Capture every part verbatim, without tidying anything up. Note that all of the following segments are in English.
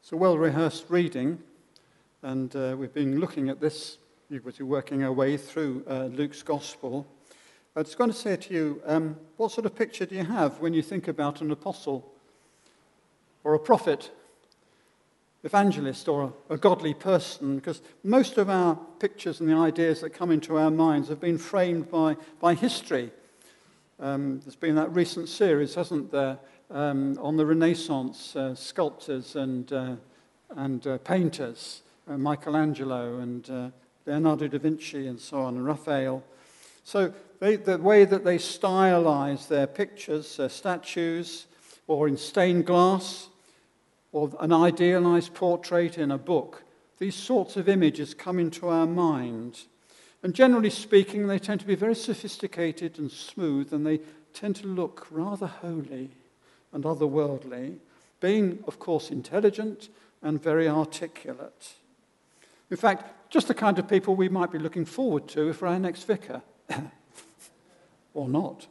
It's a well-rehearsed reading, and uh, we've been looking at this, we're working our way through uh, Luke's Gospel. I was going to say to you, um, what sort of picture do you have when you think about an apostle or a prophet, evangelist, or a, a godly person? Because most of our pictures and the ideas that come into our minds have been framed by, by history. Um, there's been that recent series, hasn't there, um, on the Renaissance uh, sculptors and uh, and uh, painters, uh, Michelangelo and uh, Leonardo da Vinci and so on, and Raphael. So they, the way that they stylize their pictures, their statues, or in stained glass, or an idealized portrait in a book, these sorts of images come into our mind. And generally speaking, they tend to be very sophisticated and smooth, and they tend to look rather holy and otherworldly, being, of course, intelligent and very articulate. In fact, just the kind of people we might be looking forward to for our next vicar. Or not.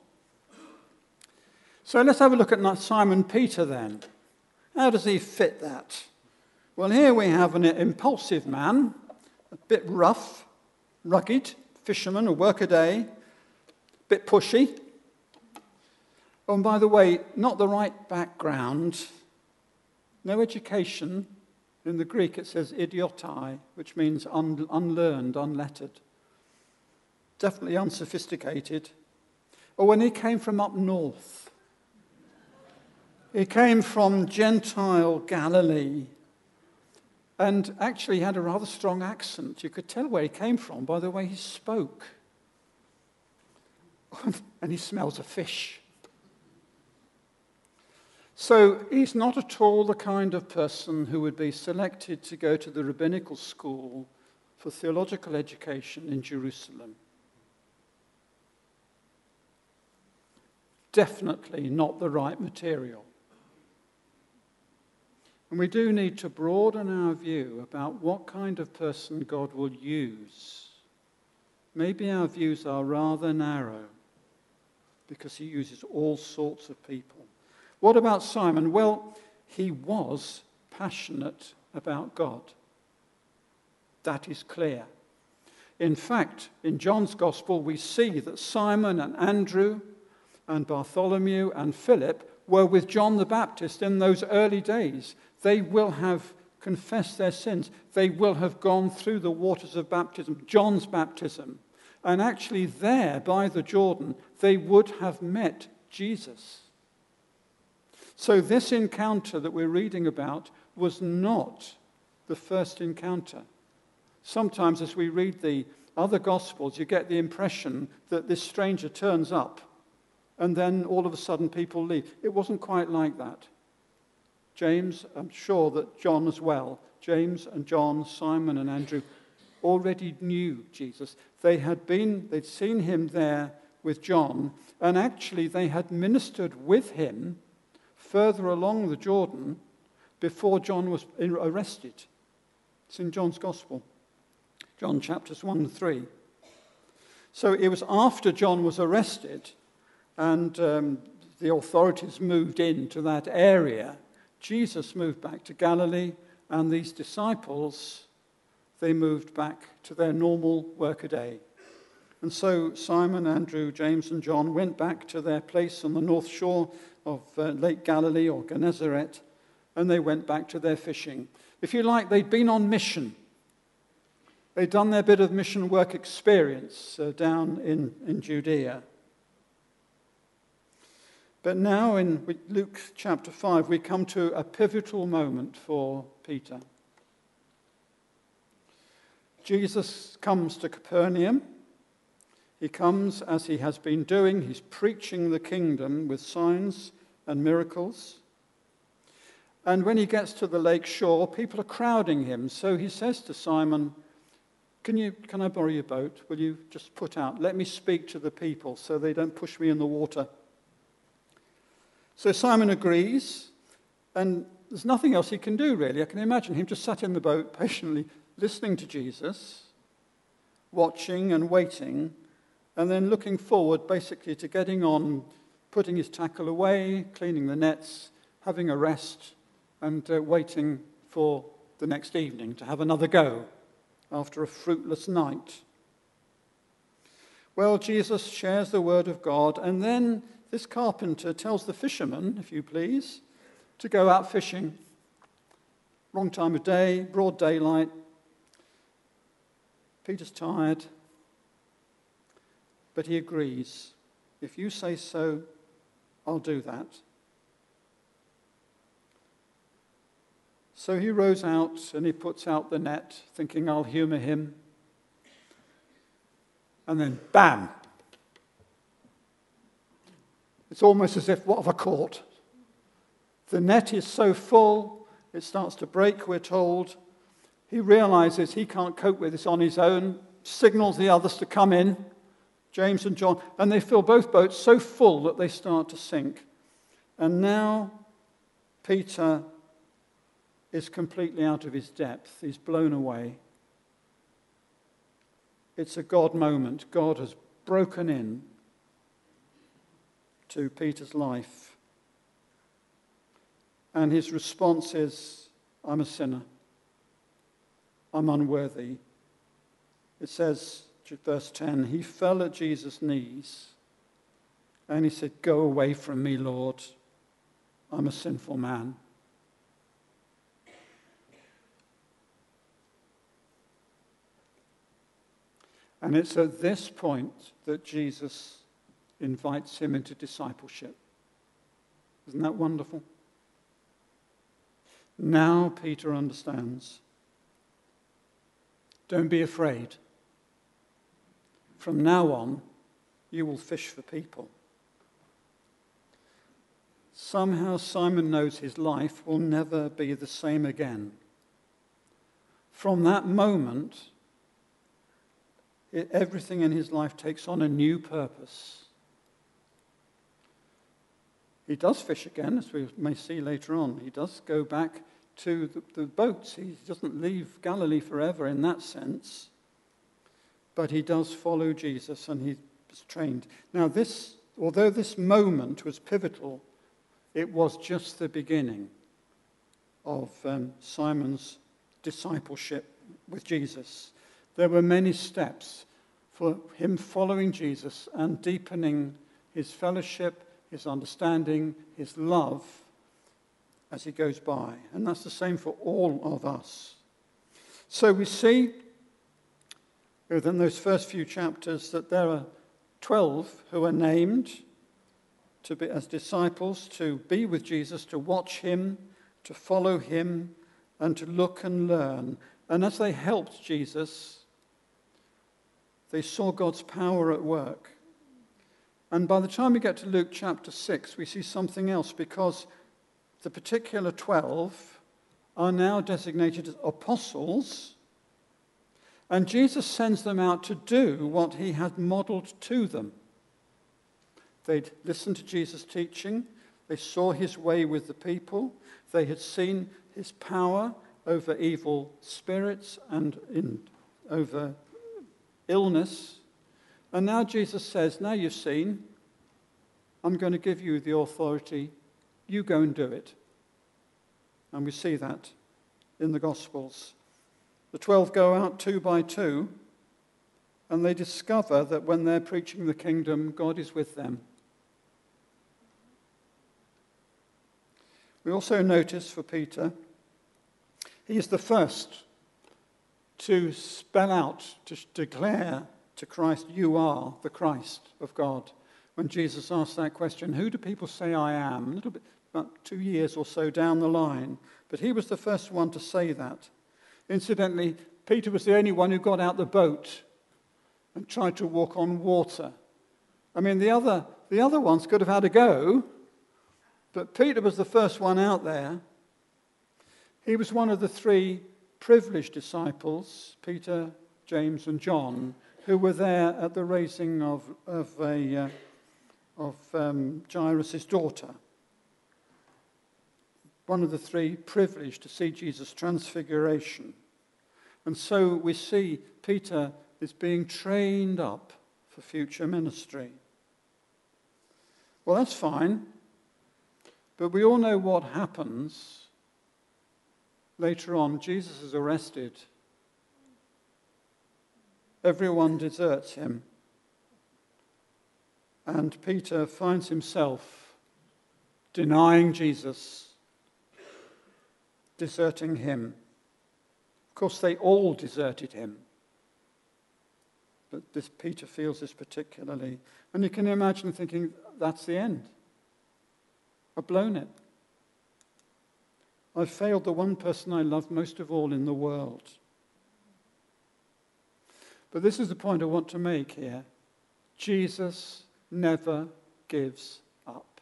So let's have a look at Simon Peter then. How does he fit that? Well, here we have an impulsive man, a bit rough, rugged, fisherman, a workaday, a bit pushy. Oh, and by the way, not the right background, no education. In the Greek it says idiotai, which means un- unlearned, unlettered. Definitely unsophisticated. Oh, and he came from up north. He came from Gentile Galilee. And actually he had a rather strong accent. You could tell where he came from by the way he spoke. And he smells of fish. So he's not at all the kind of person who would be selected to go to the rabbinical school for theological education in Jerusalem. Definitely not the right material. And we do need to broaden our view about what kind of person God will use. Maybe our views are rather narrow because he uses all sorts of people. What about Simon? Well, he was passionate about God. That is clear. In fact, in John's Gospel, we see that Simon and Andrew and Bartholomew and Philip were with John the Baptist in those early days. They will have confessed their sins. They will have gone through the waters of baptism, John's baptism. And actually there, by the Jordan, they would have met Jesus. So this encounter that we're reading about was not the first encounter. Sometimes as we read the other Gospels, you get the impression that this stranger turns up and then all of a sudden people leave. It wasn't quite like that. James, I'm sure that John as well, James and John, Simon and Andrew, already knew Jesus. They had been, they'd seen him there with John, and actually they had ministered with him further along the Jordan before John was arrested. It's in John's Gospel, John chapters one and three. So it was after John was arrested and um, the authorities moved into that area, Jesus moved back to Galilee, and these disciples, they moved back to their normal workaday. And so Simon, Andrew, James and John went back to their place on the north shore of uh, Lake Galilee or Gennesaret, and they went back to their fishing. If you like, they'd been on mission. They'd done their bit of mission work experience uh, down in, in Judea. But now in Luke chapter five, we come to a pivotal moment for Peter. Jesus comes to Capernaum. He comes as he has been doing. He's preaching the kingdom with signs and miracles. And when he gets to the lake shore, people are crowding him. So he says to Simon, can you, can I borrow your boat? Will you just put out? Let me speak to the people so they don't push me in the water. So Simon agrees, and there's nothing else he can do, really. I can imagine him just sat in the boat patiently listening to Jesus, watching and waiting, and then looking forward basically to getting on, putting his tackle away, cleaning the nets, having a rest, and uh, waiting for the next evening to have another go after a fruitless night. Well, Jesus shares the word of God, and then this carpenter tells the fishermen, if you please, to go out fishing. Wrong time of day, broad daylight. Peter's tired, but he agrees. If you say so, I'll do that. So he rows out and he puts out the net, thinking I'll humour him. And then, bam! It's almost as if, what have I caught? The net is so full, it starts to break, we're told. He realizes he can't cope with this on his own, signals the others to come in, James and John, and they fill both boats so full that they start to sink. And now Peter is completely out of his depth. He's blown away. It's a God moment. God has broken in to Peter's life. And his response is, I'm a sinner. I'm unworthy. It says, verse ten, he fell at Jesus' knees and he said, go away from me, Lord. I'm a sinful man. And it's at this point that Jesus invites him into discipleship. Isn't that wonderful? Now Peter understands. Don't be afraid. From now on, you will fish for people. Somehow Simon knows his life will never be the same again. From that moment, it, everything in his life takes on a new purpose. He does fish again, as we may see later on. He does go back to the, the boats. He doesn't leave Galilee forever in that sense. But he does follow Jesus, and he was trained. Now this, although this moment was pivotal, it was just the beginning of um, Simon's discipleship with Jesus. There were many steps for him following Jesus and deepening his fellowship, his understanding, his love as he goes by. And that's the same for all of us. So we see within those first few chapters that there are twelve who are named to be as disciples, to be with Jesus, to watch him, to follow him, and to look and learn. And as they helped Jesus, they saw God's power at work. And by the time we get to Luke chapter six, we see something else, because the particular twelve are now designated as apostles, and Jesus sends them out to do what he had modeled to them. They'd listened to Jesus' teaching. They saw his way with the people. They had seen his power over evil spirits and in, over illness. And now Jesus says, now you've seen, I'm going to give you the authority. You go and do it. And we see that in the Gospels. The twelve go out two by two, and they discover that when they're preaching the kingdom, God is with them. We also notice for Peter, he is the first to spell out, to declare to Christ, you are the Christ of God. When Jesus asked that question, who do people say I am? A little bit, about two years or so down the line. But he was the first one to say that. Incidentally, Peter was the only one who got out the boat and tried to walk on water. I mean, the other, the other ones could have had a go, but Peter was the first one out there. He was one of the three privileged disciples, Peter, James, and John, who were there at the raising of, of, a, uh, of um, Jairus' daughter. One of the three privileged to see Jesus' transfiguration. And so we see Peter is being trained up for future ministry. Well, that's fine. But we all know what happens later on, Jesus is arrested. Everyone deserts him. And Peter finds himself denying Jesus, deserting him. Of course, they all deserted him. But this Peter feels this particularly. And you can imagine thinking, that's the end. I've blown it. I've failed the one person I love most of all in the world. But this is the point I want to make here. Jesus never gives up.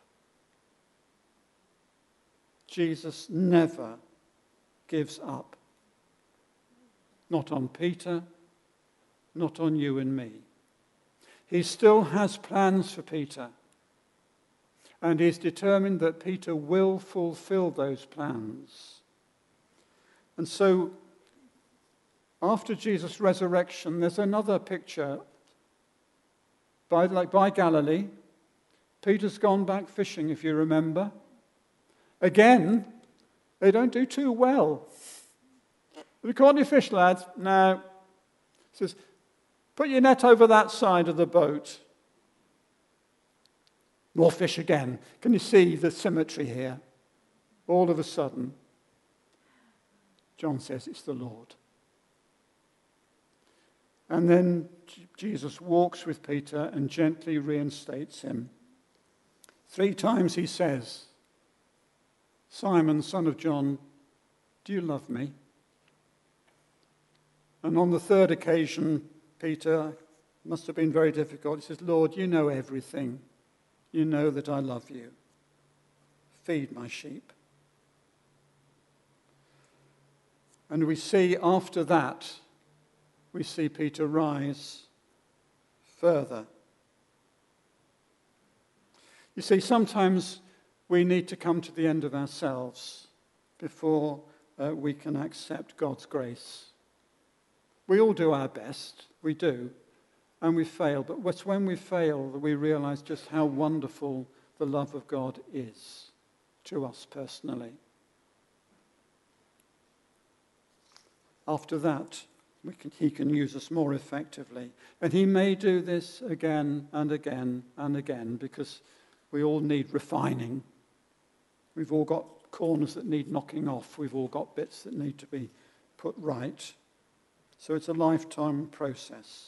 Jesus never gives up. Not on Peter, not on you and me. He still has plans for Peter. And he's determined that Peter will fulfill those plans. And so, after Jesus' resurrection, there's another picture. By, like by Galilee, Peter's gone back fishing, if you remember. Again, they don't do too well. Have you caught any fish, lads? No. He says, put your net over that side of the boat. More fish again. Can you see the symmetry here? All of a sudden, John says, it's the Lord. And then Jesus walks with Peter and gently reinstates him. Three times he says, Simon, son of John, do you love me? And on the third occasion, Peter, must have been very difficult, he says, Lord, you know everything. You know that I love you. Feed my sheep. And we see after that, we see Peter rise further. You see, sometimes we need to come to the end of ourselves before uh, we can accept God's grace. We all do our best, we do, and we fail. But it's when we fail that we realize just how wonderful the love of God is to us personally. After that, we can, he can use us more effectively. And he may do this again and again and again because we all need refining. We've all got corners that need knocking off. We've all got bits that need to be put right. So it's a lifetime process.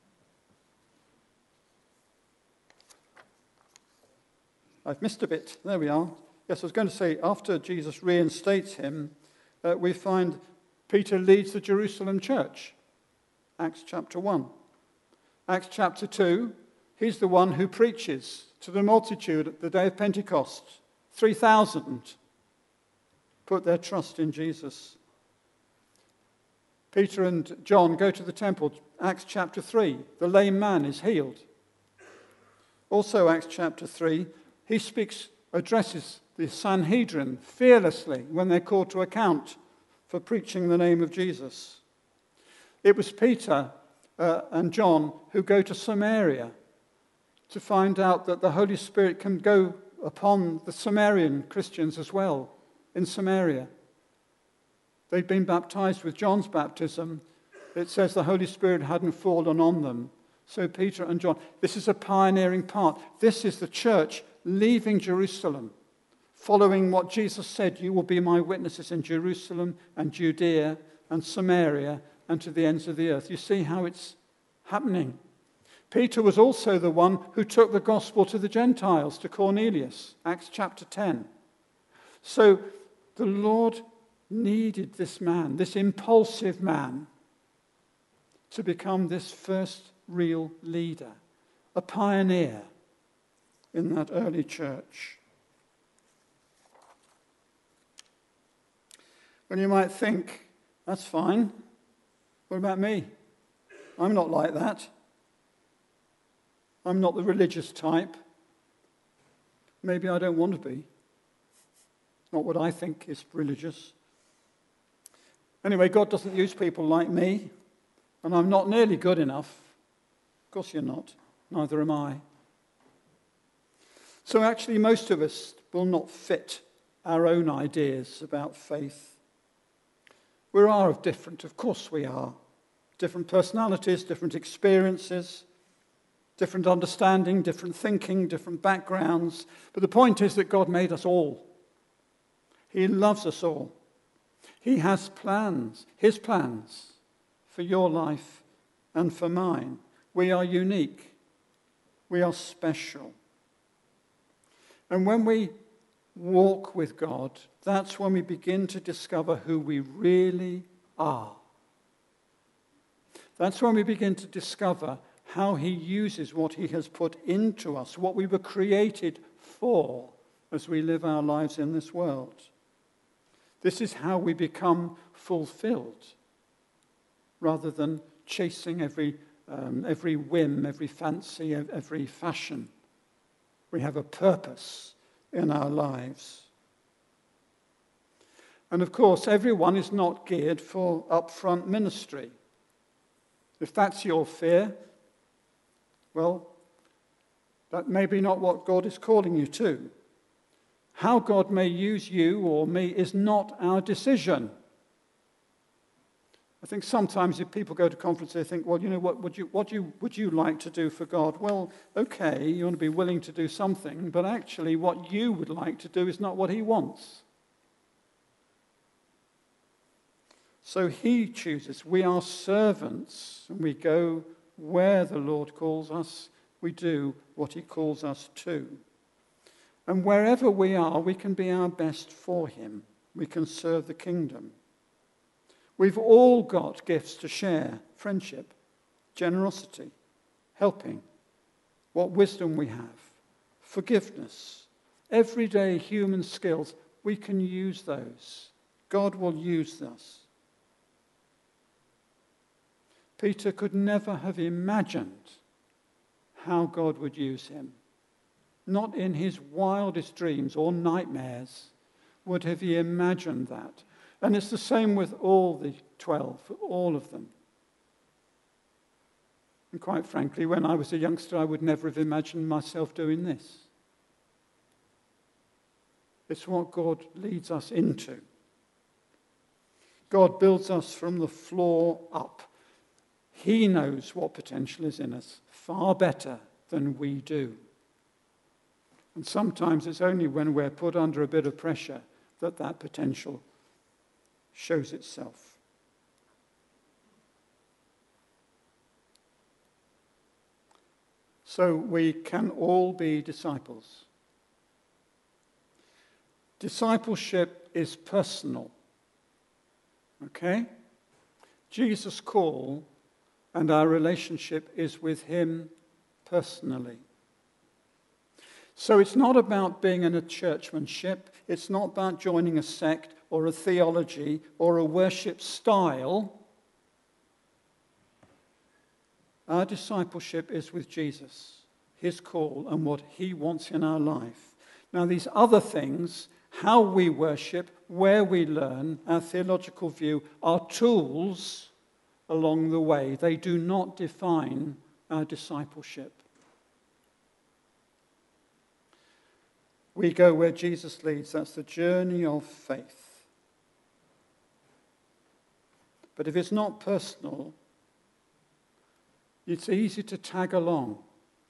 I've missed a bit. There we are. Yes, I was going to say, after Jesus reinstates him, uh, we find Peter leads the Jerusalem church. Acts chapter one. Acts chapter two, he's the one who preaches to the multitude at the day of Pentecost. three thousand put their trust in Jesus. Peter and John go to the temple. Acts chapter three, the lame man is healed. Also Acts chapter three, he speaks, addresses the Sanhedrin fearlessly when they're called to account for preaching the name of Jesus. It was Peter uh, and John who go to Samaria to find out that the Holy Spirit can go upon the Samaritan Christians as well in Samaria. They'd been baptized with John's baptism. It says the Holy Spirit hadn't fallen on them. So Peter and John, this is a pioneering part. This is the church leaving Jerusalem, following what Jesus said, you will be my witnesses in Jerusalem and Judea and Samaria and to the ends of the earth. You see how it's happening. Peter was also the one who took the gospel to the Gentiles, to Cornelius, Acts chapter ten. So the Lord needed this man, this impulsive man, to become this first real leader, a pioneer in that early church. Well, you might think, that's fine. What about me? I'm not like that. I'm not the religious type. Maybe I don't want to be. Not what I think is religious. Anyway, God doesn't use people like me, and I'm not nearly good enough. Of course you're not. Neither am I. So actually, most of us will not fit our own ideas about faith. We are different, of course we are. Different personalities, different experiences, different understanding, different thinking, different backgrounds. But the point is that God made us all. He loves us all. He has plans, his plans for your life and for mine. We are unique. We are special. And when we walk with God, that's when we begin to discover who we really are. That's when we begin to discover how he uses what he has put into us, what we were created for as we live our lives in this world. This is how we become fulfilled rather than chasing every, um, every whim, every fancy, every fashion. We have a purpose in our lives. And of course, everyone is not geared for upfront ministry. If that's your fear, well, that may be not what God is calling you to. How God may use you or me is not our decision. I think sometimes if people go to conferences, they think, well, you know, what would you, what you, would you like to do for God? Well, okay, you want to be willing to do something, but actually what you would like to do is not what he wants. So he chooses. We are servants, and we go where the Lord calls us. We do what he calls us to. And wherever we are, we can be our best for him. We can serve the kingdom. We've all got gifts to share: friendship, generosity, helping, what wisdom we have, forgiveness, everyday human skills. We can use those. God will use us. Peter could never have imagined how God would use him. Not in his wildest dreams or nightmares would have he imagined that. And it's the same with all the twelve, all of them. And quite frankly, when I was a youngster, I would never have imagined myself doing this. It's what God leads us into. God builds us from the floor up. He knows what potential is in us far better than we do. And sometimes it's only when we're put under a bit of pressure that that potential shows itself. So we can all be disciples. Discipleship is personal. Okay? Jesus' call and our relationship is with him personally. So it's not about being in a churchmanship. It's not about joining a sect or a theology or a worship style. Our discipleship is with Jesus, his call and what he wants in our life. Now, these other things, how we worship, where we learn, our theological view, are tools along the way. They do not define our discipleship. We go where Jesus leads. That's the journey of faith. But if it's not personal, it's easy to tag along.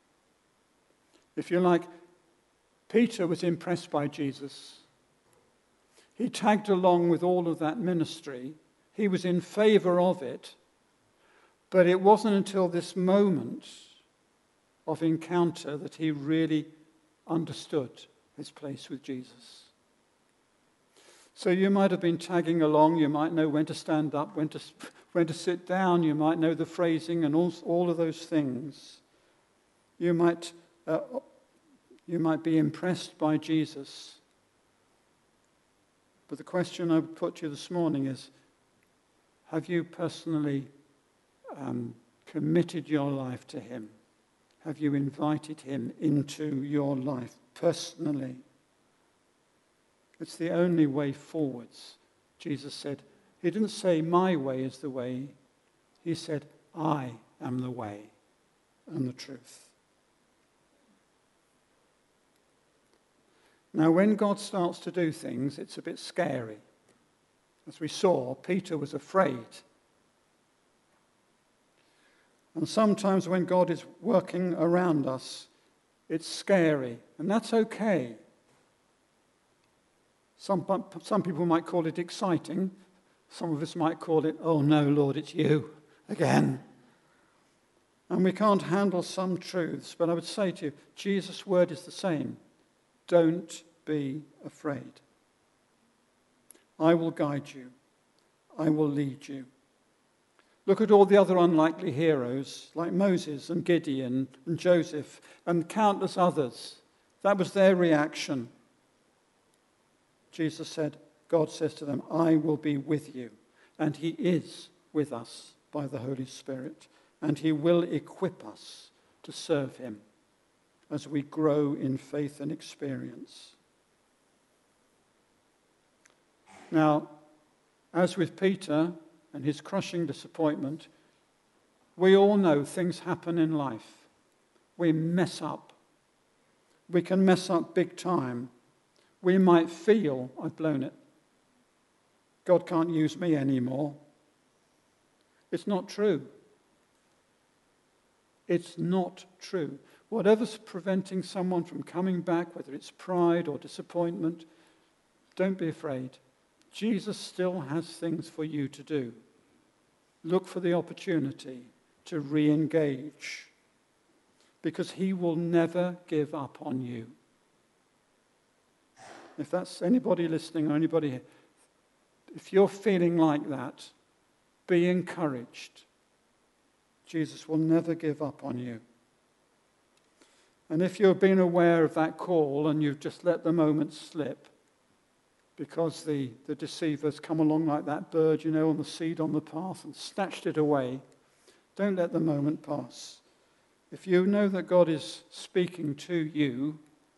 If you like, Peter was impressed by Jesus. He tagged along with all of that ministry. He was in favor of it. But it wasn't until this moment of encounter that he really understood his place with Jesus. So you might have been tagging along. You might know when to stand up, when to, when to sit down. You might know the phrasing and all, all of those things. You might, uh, you might be impressed by Jesus. But the question I would put to you this morning is, have you personally um, committed your life to him? Have you invited him into your life personally? It's the only way forwards. Jesus said, he didn't say my way is the way. He said, I am the way and the truth. Now, when God starts to do things, it's a bit scary. As we saw, Peter was afraid. And sometimes when God is working around us, it's scary, and that's okay. Some, some people might call it exciting. Some of us might call it, oh no, Lord, it's you again. And we can't handle some truths, but I would say to you, Jesus' word is the same. Don't be afraid. I will guide you. I will lead you. Look at all the other unlikely heroes, like Moses and Gideon and Joseph and countless others. That was their reaction. Jesus said, God says to them, I will be with you. And he is with us by the Holy Spirit. And he will equip us to serve him as we grow in faith and experience. Now, as with Peter and his crushing disappointment, we all know things happen in life. We mess up. We can mess up big time. We might feel, I've blown it. God can't use me anymore. It's not true. It's not true. Whatever's preventing someone from coming back, whether it's pride or disappointment, don't be afraid. Jesus still has things for you to do. Look for the opportunity to re-engage, because he will never give up on you. If that's anybody listening or anybody here, if you're feeling like that, be encouraged. Jesus will never give up on you. And if you've been aware of that call and you've just let the moment slip, because the, the deceivers come along like that bird, you know, on the seed on the path and snatched it away, don't let the moment pass. If you know that God is speaking to you,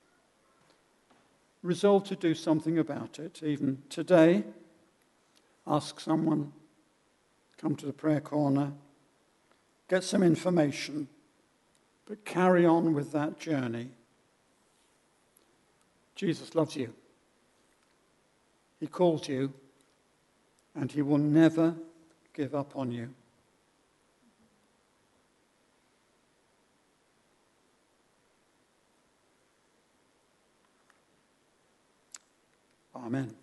resolve to do something about it. Even today, ask someone, come to the prayer corner, get some information, but carry on with that journey. Jesus loves you. He calls you, and he will never give up on you. Amen.